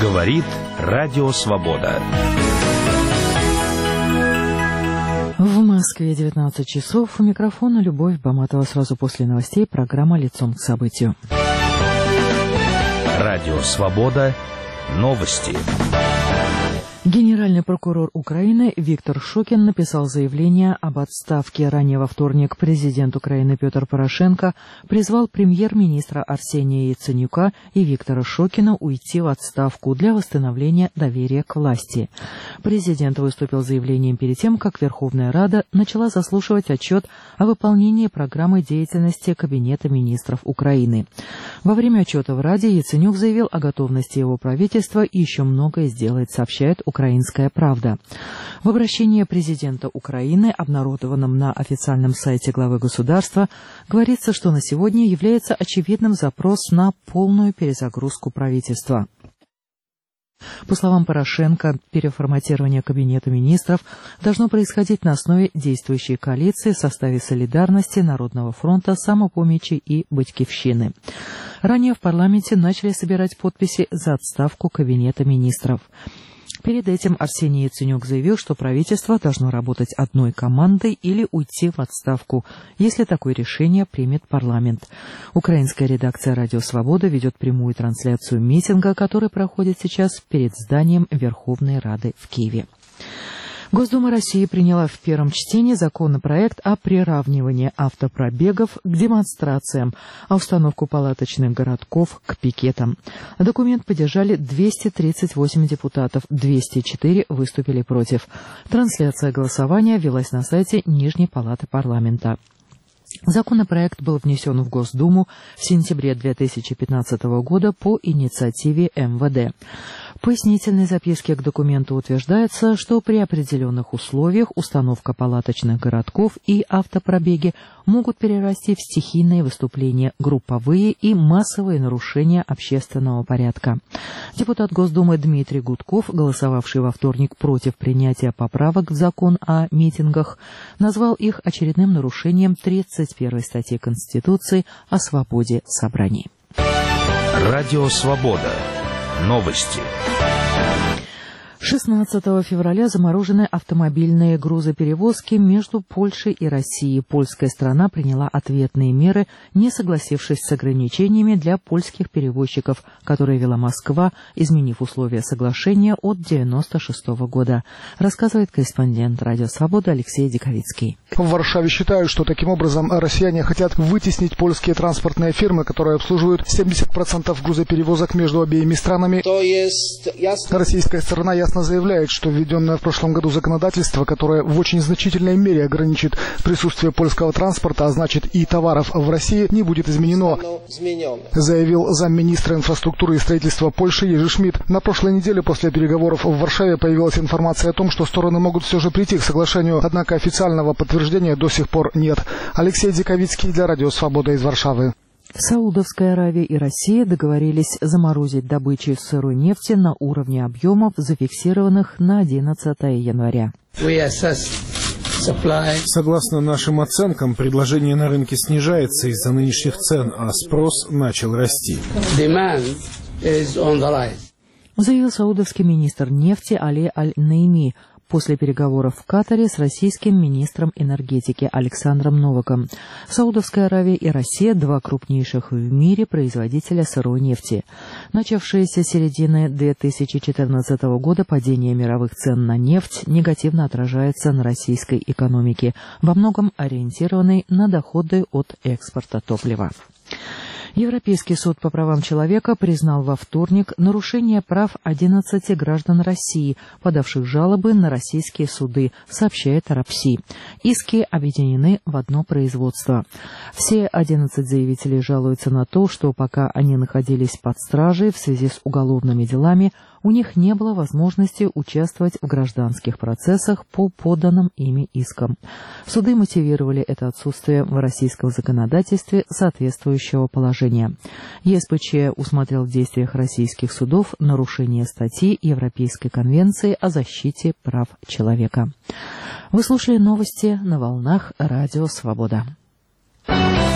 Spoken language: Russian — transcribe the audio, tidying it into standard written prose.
Говорит Радио Свобода. В Москве 19 часов. У микрофона Любовь Баматова. Сразу после новостей программа «Лицом к событию». Радио Свобода. Новости. Генеральный прокурор Украины Виктор Шокин написал заявление об отставке. Ранее во вторник президент Украины Петр Порошенко призвал премьер-министра Арсения Яценюка и Виктора Шокина уйти в отставку для восстановления доверия к власти. Президент выступил с заявлением перед тем, как Верховная Рада начала заслушивать отчет о выполнении программы деятельности Кабинета министров Украины. Во время отчета в Раде Яценюк заявил о готовности его правительства и еще многое сделает, сообщает «Украинская правда». В обращении президента Украины, обнародованном на официальном сайте главы государства, говорится, что на сегодня является очевидным запрос на полную перезагрузку правительства. По словам Порошенко, переформатирование Кабинета министров должно происходить на основе действующей коалиции в составе «Солидарности», Народного фронта, Самопомощи и Батькивщины. Ранее в парламенте начали собирать подписи за отставку Кабинета министров. Перед этим Арсений Яценюк заявил, что правительство должно работать одной командой или уйти в отставку, если такое решение примет парламент. Украинская редакция «Радио Свобода» ведет прямую трансляцию митинга, который проходит сейчас перед зданием Верховной Рады в Киеве. Госдума России приняла в первом чтении законопроект о приравнивании автопробегов к демонстрациям, а установку палаточных городков к пикетам. Документ поддержали 238 депутатов, 204 выступили против. Трансляция голосования велась на сайте Нижней палаты парламента. Законопроект был внесен в Госдуму в сентябре 2015 года по инициативе МВД. В пояснительной записке к документу утверждается, что при определенных условиях установка палаточных городков и автопробеги могут перерасти в стихийные выступления, групповые и массовые нарушения общественного порядка. Депутат Госдумы Дмитрий Гудков, голосовавший во вторник против принятия поправок в закон о митингах, назвал их очередным нарушением 31 статьи Конституции о свободе собраний. Радио Свобода. Новости. 16 февраля заморожены автомобильные грузоперевозки между Польшей и Россией. Польская сторона приняла ответные меры, не согласившись с ограничениями для польских перевозчиков, которые вела Москва, изменив условия соглашения от 1996 года, рассказывает корреспондент «Радио Свобода» Алексей Диковицкий. В Варшаве считают, что таким образом россияне хотят вытеснить польские транспортные фирмы, которые обслуживают 70% грузоперевозок между обеими странами. Российская сторона ясно заявляет, что введенное в прошлом году законодательство, которое в очень значительной мере ограничит присутствие польского транспорта, а значит и товаров в России, не будет изменено, заявил замминистра инфраструктуры и строительства Польши Ежи Шмидт. На прошлой неделе после переговоров в Варшаве появилась информация о том, что стороны могут все же прийти к соглашению, однако официального подтверждения до сих пор нет. Алексей Диковицкий для Радио Свобода из Варшавы. Саудовская Аравия и Россия договорились заморозить добычу сырой нефти на уровне объемов, зафиксированных на 11 января. Согласно нашим оценкам, предложение на рынке снижается из-за нынешних цен, а спрос начал расти. Заявил саудовский министр нефти Али Аль-Наими после переговоров в Катаре с российским министром энергетики Александром Новаком. Саудовская Аравия и Россия – два крупнейших в мире производителя сырой нефти. Начавшееся с середины 2014 года падение мировых цен на нефть негативно отражается на российской экономике, во многом ориентированной на доходы от экспорта топлива. Европейский суд по правам человека признал во вторник нарушение прав 11 граждан России, подавших жалобы на российские суды, сообщает Арабси. Иски объединены в одно производство. Все 11 заявителей жалуются на то, что пока они находились под стражей в связи с уголовными делами, у них не было возможности участвовать в гражданских процессах по поданным ими искам. Суды мотивировали это отсутствие в российском законодательстве соответствующего положения. ЕСПЧ усмотрел в действиях российских судов нарушение статьи Европейской конвенции о защите прав человека. Вы слушали новости на волнах Радио Свобода.